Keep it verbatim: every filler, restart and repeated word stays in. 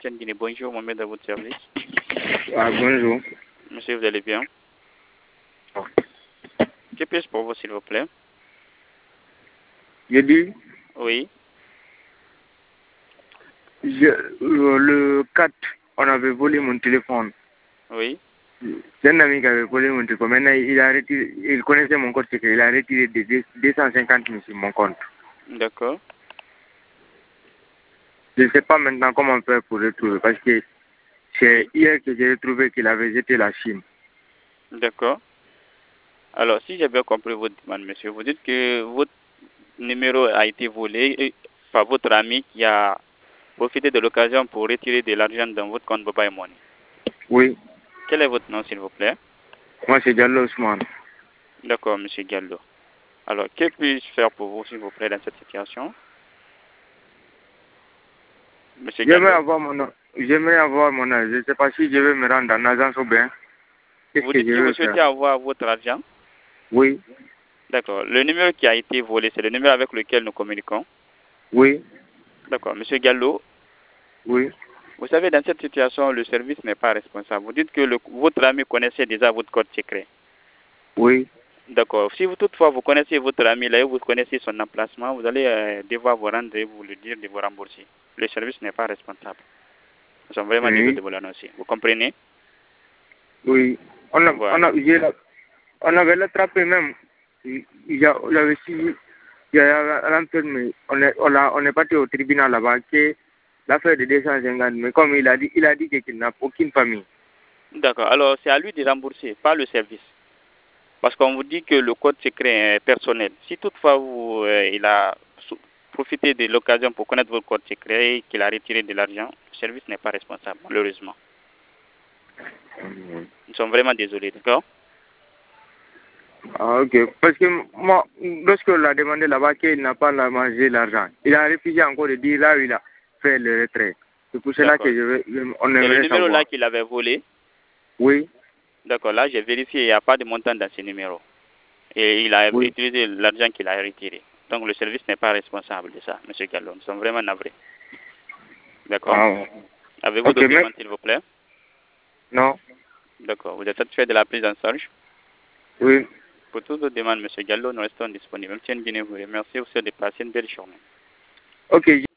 Guinée. Bonjour, Mohamed, à votre service. Ah, bonjour. Monsieur, vous allez bien? Que puis-je pour vous, s'il vous plaît? J'ai dit, Oui. je, euh, le quatre, on avait volé mon téléphone. Oui. C'est un ami qui avait volé mon téléphone. Maintenant, il a retiré, il connaissait mon compte secret. Il a retiré des deux cent cinquante mille sur mon compte. D'accord. Je ne sais pas maintenant comment faire pour retrouver parce que c'est hier que j'ai retrouvé qu'il avait jeté la Chine. D'accord. Alors, si j'ai bien compris votre demande, monsieur, vous dites que votre numéro a été volé par votre ami qui a profité de l'occasion pour retirer de l'argent dans votre compte Baba Money. Oui. Quel est votre nom, s'il vous plaît? Moi, c'est Diallo Ousmane. D'accord, monsieur Gallo. Alors, que puis-je faire pour vous, s'il vous plaît, dans cette situation? Monsieur J'aimerais Gallo, avoir mon J'aimerais avoir mon âge. Je ne sais pas si je vais me rendre en agence ou bien. Qu'est-ce vous que dites je que vous vais souhaitez faire? avoir votre argent? Oui. D'accord. Le numéro qui a été volé, c'est le numéro avec lequel nous communiquons? Oui. D'accord. Monsieur Gallo, Oui. vous savez, dans cette situation, le service n'est pas responsable. Vous dites que le, votre ami connaissait déjà votre code secret. Oui. D'accord. Si vous, toutefois, vous connaissez votre ami là et vous connaissez son emplacement, vous allez euh, devoir vous rendre et vous le dire de vous rembourser. Le service n'est pas responsable. Nous sommes vraiment désolés Oui. de vous l'annoncer. Vous comprenez? Oui. On, a, on, Voilà. a, la, on avait l'attrapé même. Il, il, a, il avait suivi. Il a l'enfermé. On est, on, a, on est parti au tribunal là-bas. L'affaire de deux cent cinquante, mais comme il a dit, il a dit qu'il n'a aucune famille. D'accord. Alors, c'est à lui de rembourser, pas le service. Parce qu'on vous dit que le code secret est personnel. Si toutefois vous, euh, il a profité de l'occasion pour connaître votre code secret et qu'il a retiré de l'argent, le service n'est pas responsable, malheureusement. Mmh. Nous sommes vraiment désolés, d'accord? Ah, ok. Parce que moi, lorsqu'on l'a demandé là-bas qu'il n'a pas mangé l'argent, il a refusé encore de dire là où il a fait le retrait. C'est pour cela que je veux, on C'est le aimerait numéro là savoir. qu'il avait volé. Oui. D'accord, là j'ai vérifié, il n'y a pas de montant dans ce numéro. Et il a Oui. utilisé l'argent qu'il a retiré. Donc le service n'est pas responsable de ça, M. Gallo. Nous sommes vraiment navrés. D'accord? Ah. Avez-vous Ok, d'autres mais... demandes, s'il vous plaît? Non. D'accord. Vous êtes satisfait de la prise en charge? Oui. Pour toutes vos demandes, M. Gallo, nous restons disponibles. M. Nguyen vous remercie aussi de passer une belle journée. Ok.